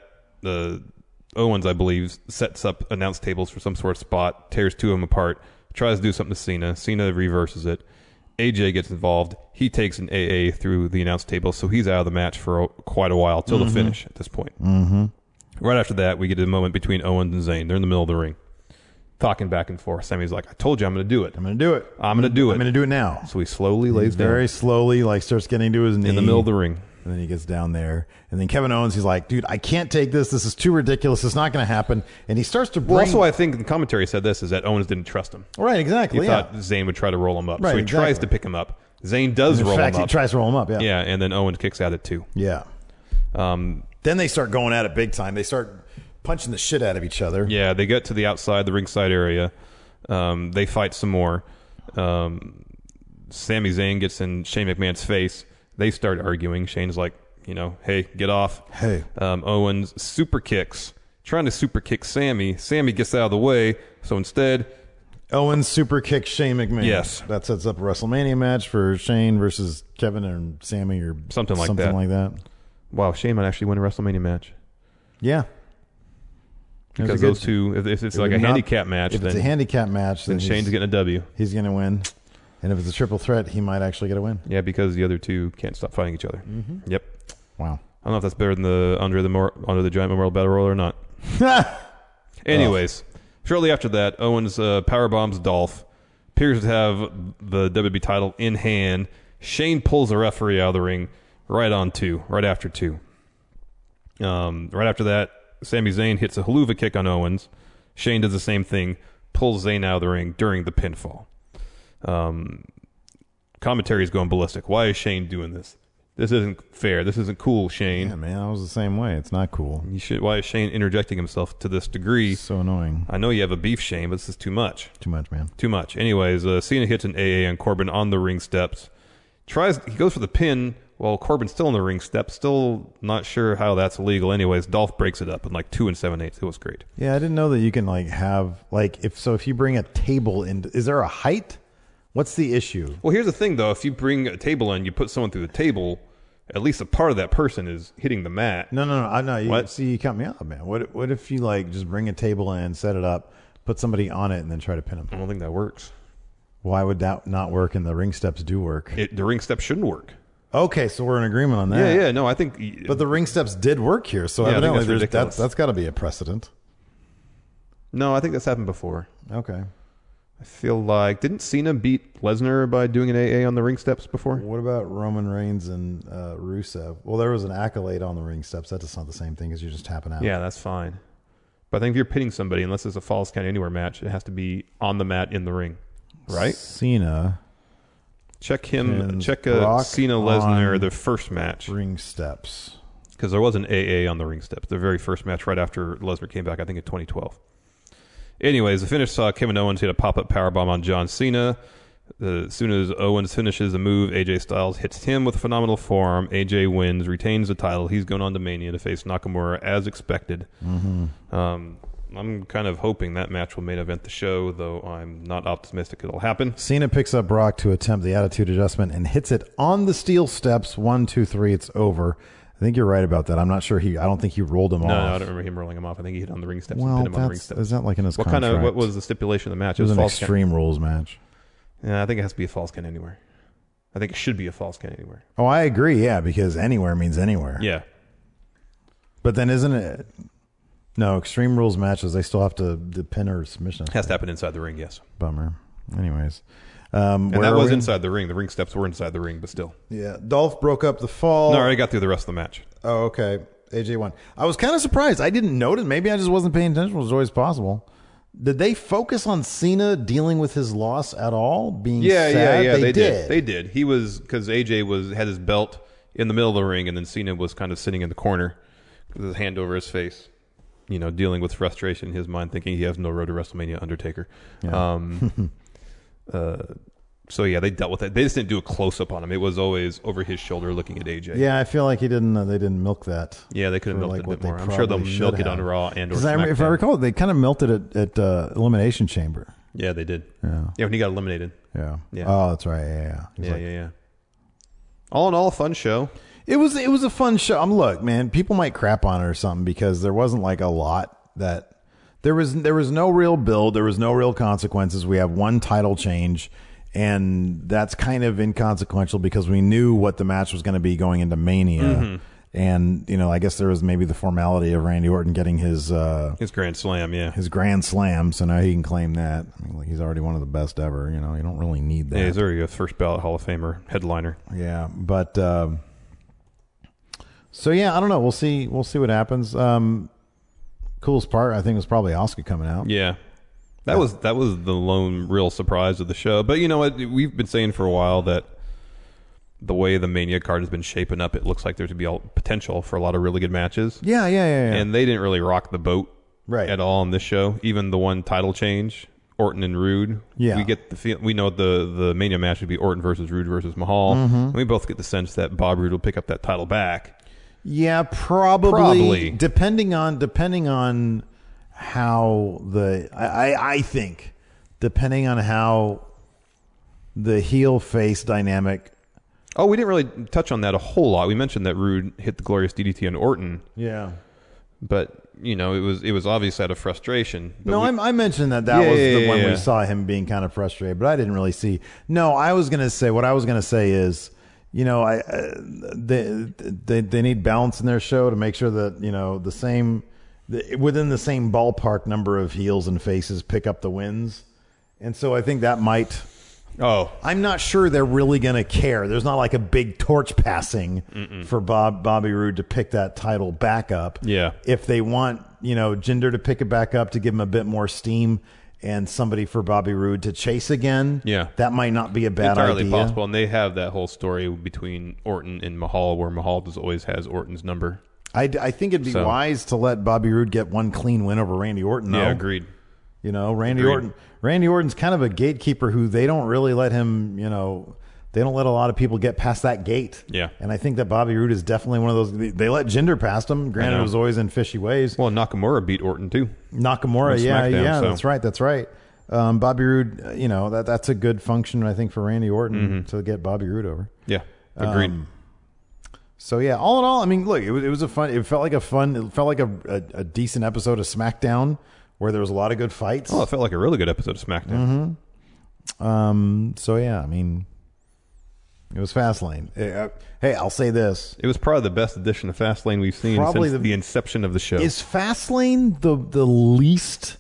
C: Owens, I believe, sets up announce tables for some sort of spot, tears two of them apart, tries to do something to Cena. Cena reverses it. AJ gets involved. He takes an AA through the announce table, so he's out of the match for quite a while, till the finish at this point. Mm-hmm. Right after that, we get a moment between Owens and Zayn. They're in the middle of the ring, talking back and forth. Sammy's like, I told you I'm going to do it.
A: I'm going to do it.
C: I'm going to do it.
A: I'm going to do it now.
C: So he slowly lays down.
A: Very slowly, like, starts getting to his knee.
C: In the middle of the ring.
A: And then he gets down there. And then Kevin Owens, he's like, dude, I can't take this. This is too ridiculous. It's not going to happen. And he starts to bring...
C: Well, also, I think the commentary said this, is that Owens didn't trust him.
A: Right, exactly.
C: He thought Zayn would try to roll him up.
A: Right,
C: so he tries
A: exactly.
C: to pick him up. Zayn does roll him up.
A: He tries to roll him up, yeah.
C: Yeah, and then Owens kicks at it too.
A: Yeah. Then they start going at it big time. They start punching the shit out of each other.
C: Yeah, they get to the outside, the ringside area. They fight some more. Sami Zayn gets in Shane McMahon's face. They start arguing. Shane's like, hey, get off.
A: Hey.
C: Owens super kicks, trying to super kick Sami. Sami gets out of the way, so instead...
A: Owens super kicks Shane McMahon.
C: Yes.
A: That sets up a WrestleMania match for Shane versus Kevin or Sami or
C: something like that. Wow, Shane might actually win a WrestleMania match.
A: Yeah.
C: Because those two, if it's like a handicap match,
A: if it's a handicap match,
C: then Shane's getting a W.
A: He's going to win. And if it's a triple threat, he might actually get a win.
C: Yeah, because the other two can't stop fighting each other. Mm-hmm. Yep.
A: Wow.
C: I don't know if that's better than the Andre the Giant Memorial Battle Royal or not. Anyways, shortly after that, Owens powerbombs Dolph. Appears to have the WWE title in hand. Shane pulls the referee out of the ring right after two. Right after that, Sami Zayn hits a haluva kick on Owens. Shane does the same thing, pulls Zayn out of the ring during the pinfall. Commentary is going ballistic. Why is Shane doing this? This isn't fair. This isn't cool, Shane.
A: Yeah, man, I was the same way. It's not cool.
C: Why is Shane interjecting himself to this degree?
A: So annoying.
C: I know you have a beef, Shane, but this is too much.
A: Too much, man.
C: Too much. Anyways, Cena hits an AA on Corbin on the ring steps. He goes for the pin while Corbin's still on the ring steps. Still not sure how that's illegal. Anyways, Dolph breaks it up in like 2 7/8. It was great.
A: Yeah, I didn't know that you can have if you bring a table in, is there a height? What's the issue?
C: Well, here's the thing though. If you bring a table in, you put someone through the table, at least a part of that person is hitting the mat.
A: No. I know.
C: What?
A: See, you cut me off, man. What if you like just bring a table in, set it up, put somebody on it, and then try to pin them?
C: I don't think that works.
A: Why would that not work? And the ring steps do work.
C: The ring steps shouldn't work.
A: Okay, so we're in agreement on that.
C: Yeah. No, I think.
A: But the ring steps did work here, so
C: Yeah, I think
A: evidently
C: that's ridiculous.
A: that's got to be a precedent.
C: No, I think that's happened before.
A: Okay.
C: I feel like didn't Cena beat Lesnar by doing an AA on the ring steps before?
A: What about Roman Reigns and Rusev? Well, there was an accolade on the ring steps. That's not the same thing as you just tapping out.
C: Yeah, that's fine. But I think if you're pitting somebody, unless it's a Falls Count Anywhere match, it has to be on the mat in the ring, right?
A: Cena.
C: Check
A: Brock
C: Cena Lesnar
A: on
C: the first match
A: ring steps.
C: because there was an AA on the ring steps. The very first match right after Lesnar came back, I think in 2012. Anyways, the finish saw Kevin Owens hit a pop-up powerbomb on John Cena. As soon as Owens finishes the move, AJ Styles hits him with a phenomenal forearm. AJ wins, retains the title. He's going on to Mania to face Nakamura as expected. I'm kind of hoping that match will main event the show, though I'm not optimistic it'll happen.
A: Cena picks up Brock to attempt the attitude adjustment and hits it on the steel steps. 1, 2, 3. It's over. I think you're right about that. I'm not sure I don't think he rolled him off.
C: No, I don't remember him rolling him off. I think he hit on the ring steps and
A: Well,
C: pinned him on the ring steps.
A: is that like in his contract?
C: What was the stipulation of the match?
A: It was an
C: Falls Count.
A: Extreme Rules match.
C: Yeah, I think it has to be a Falls Count Anywhere. I think it should be a Falls Count Anywhere.
A: Oh, I agree. Yeah, because anywhere means anywhere.
C: Yeah.
A: But then isn't it? No, Extreme Rules matches, they still have to pin or submission.
C: Has to happen inside the ring, yes.
A: Bummer. Anyways.
C: And that was inside the ring. The ring steps were inside the ring, but still.
A: Yeah. Dolph broke up the fall.
C: No, I already got through the rest of the match.
A: Oh, okay. AJ won. I was kind of surprised. I didn't notice. Maybe I just wasn't paying attention. It was always possible. Did they focus on Cena dealing with his loss at all? Being sad?
C: Yeah. They did. They did. He was, because AJ had his belt in the middle of the ring, and then Cena was kind of sitting in the corner with his hand over his face, dealing with frustration in his mind, thinking he has no road to WrestleMania Undertaker. Yeah. So yeah, they dealt with it. They just didn't do a close up on him. It was always over his shoulder, looking at AJ.
A: Yeah, I feel like they didn't milk that.
C: Yeah, they could have milked it a bit more. I'm sure they'll milk it on Raw and or SmackDown.
A: If I recall, they kind of milked it at Elimination Chamber.
C: Yeah, they did.
A: Yeah,
C: when he got eliminated.
A: Yeah. Oh, that's right. Yeah.
C: Yeah. All in all, a fun show.
A: It was a fun show. Look, man, people might crap on it or something because there wasn't like a lot that there was no real build, there was no real consequences. We have one title change, and that's kind of inconsequential because we knew what the match was going to be going into Mania. Mm-hmm. And I guess there was maybe the formality of Randy Orton getting his
C: Grand Slam,
A: his Grand Slam, so now he can claim that. He's already one of the best ever. You don't really need that.
C: Yeah, he's already a first ballot Hall of Famer headliner.
A: Yeah, but so yeah, I don't know. We'll see what happens. Coolest part, I think, was probably Asuka coming out.
C: Yeah, that was the lone real surprise of the show. But you know what? We've been saying for a while that the way the Mania card has been shaping up, it looks like there's to be potential for a lot of really good matches.
A: Yeah.
C: And they didn't really rock the boat
A: at
C: all on this show. Even the one title change, Orton and Rude.
A: Yeah,
C: we know the Mania match would be Orton versus Rude versus Mahal. Mm-hmm. And we both get the sense that Bob Roode will pick up that title back.
A: Yeah, probably. Depending on how I think, depending on how the heel face dynamic.
C: Oh, we didn't really touch on that a whole lot. We mentioned that Rude hit the glorious DDT on Orton.
A: Yeah,
C: but it was obvious out of frustration.
A: No, I mentioned that was the one we saw him being kind of frustrated, but I didn't really see. No, what I was going to say is, they need balance in their show to make sure that within the same ballpark number of heels and faces pick up the wins, and so I think that might.
C: Oh,
A: I'm not sure they're really going to care. There's not like a big torch passing for Bobby Roode to pick that title back up.
C: Yeah,
A: if they want Jinder to pick it back up to give him a bit more steam. And somebody for Bobby Roode to chase again, that might not be a bad
C: entirely
A: idea.
C: Possible, and they have that whole story between Orton and Mahal, where Mahal always has Orton's number.
A: I think it'd be wise to let Bobby Roode get one clean win over Randy Orton. Though.
C: Yeah, agreed.
A: Randy Orton's kind of a gatekeeper who they don't really let him. They don't let a lot of people get past that gate.
C: Yeah.
A: And I think that Bobby Roode is definitely one of those. They let Jinder past him. Granted, it was always in fishy ways.
C: Well, Nakamura beat Orton, too.
A: Nakamura, yeah. So. That's right. Bobby Roode, that's a good function, I think, for Randy Orton to get Bobby Roode over.
C: Yeah, agreed.
A: So yeah, all in all, I mean, look, it was it felt like a decent episode of SmackDown where there was a lot of good fights.
C: Oh, it felt like a really good episode of SmackDown.
A: So yeah, I mean, it was Fastlane. Hey, I'll say this:
C: it was probably the best edition of Fastlane we've seen since the inception of the show.
A: Is Fastlane the least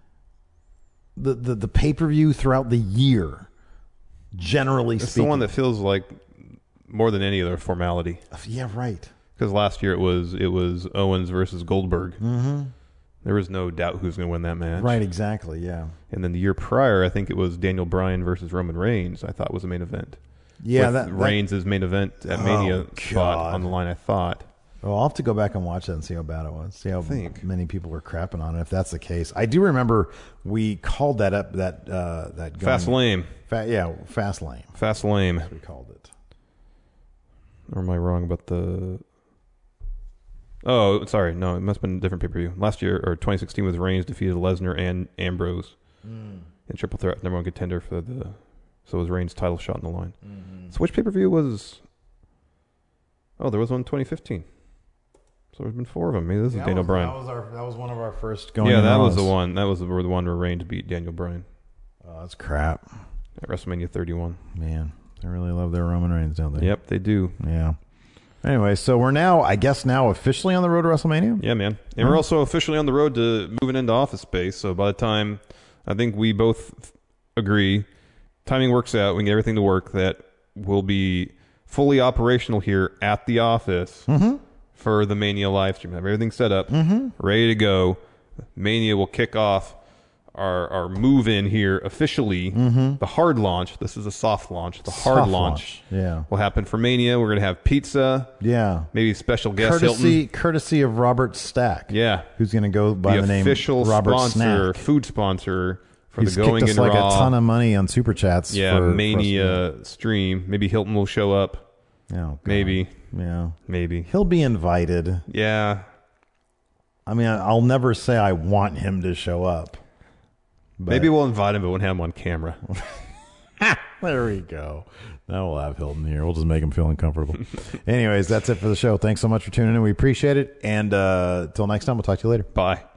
A: the pay-per-view throughout the year? Generally
C: it's
A: speaking,
C: the one that feels like more than any other formality.
A: Yeah, right.
C: Because last year it was Owens versus Goldberg. Mm-hmm. There was no doubt who's going to win that match.
A: Right, exactly, yeah.
C: And then the year prior, I think it was Daniel Bryan versus Roman Reigns. I thought was the main event.
A: Yeah,
C: with Reigns' main event at Mania spot on the line. I thought.
A: Well, I'll have to go back and watch that and see how bad it was. See how many people were crapping on it. If that's the case, I do remember we called that up that
C: Fast Lame.
A: Fast Lame.
C: Fast Lame.
A: That's what we called it.
C: Or am I wrong about the? Oh, sorry. No, it must have been a different pay-per-view. Last year, or 2016, was Reigns defeated Lesnar and Ambrose in Triple Threat, number one contender for the. So it was Reigns' title shot in the line. Mm-hmm. So which pay-per-view was? Oh, there was one in 2015. So there's been 4 of them. Maybe this is Daniel Bryan.
A: That was one of our first going.
C: Yeah, that was the one. That was the one where Reigns beat Daniel Bryan.
A: Oh, that's crap.
C: At WrestleMania 31.
A: Man, they really love their Roman Reigns, don't they?
C: Yep, they do.
A: Yeah. Anyway, so we're now officially on the road to WrestleMania?
C: Yeah, man. And we're also officially on the road to moving into Office Space. So by the time I think we both agree, timing works out, we can get everything to work, that we'll be fully operational here at the office for the Mania live stream. Have everything set up, ready to go. Mania will kick off our move in here officially. The hard launch. This is a soft launch. The hard launch will happen for Mania. We're going to have pizza.
A: Yeah.
C: Maybe special guest Hilton.
A: Courtesy of Robert Stack.
C: Yeah.
A: Who's going to go by the name Robert
C: sponsor,
A: Snack.
C: food sponsor for
A: He's
C: the Going
A: kicked us
C: in
A: like
C: Raw.
A: A ton of money on Super Chats.
C: Yeah,
A: for
C: Mania stream. Maybe Hilton will show up.
A: Oh, God.
C: Maybe.
A: Yeah.
C: Maybe.
A: He'll be invited.
C: Yeah.
A: I mean, I'll never say I want him to show up. But
C: maybe we'll invite him, but we'll have him on camera.
A: There we go. Now we'll have Hilton here. We'll just make him feel uncomfortable. Anyways, that's it for the show. Thanks so much for tuning in. We appreciate it. And till next time, we'll talk to you later.
C: Bye.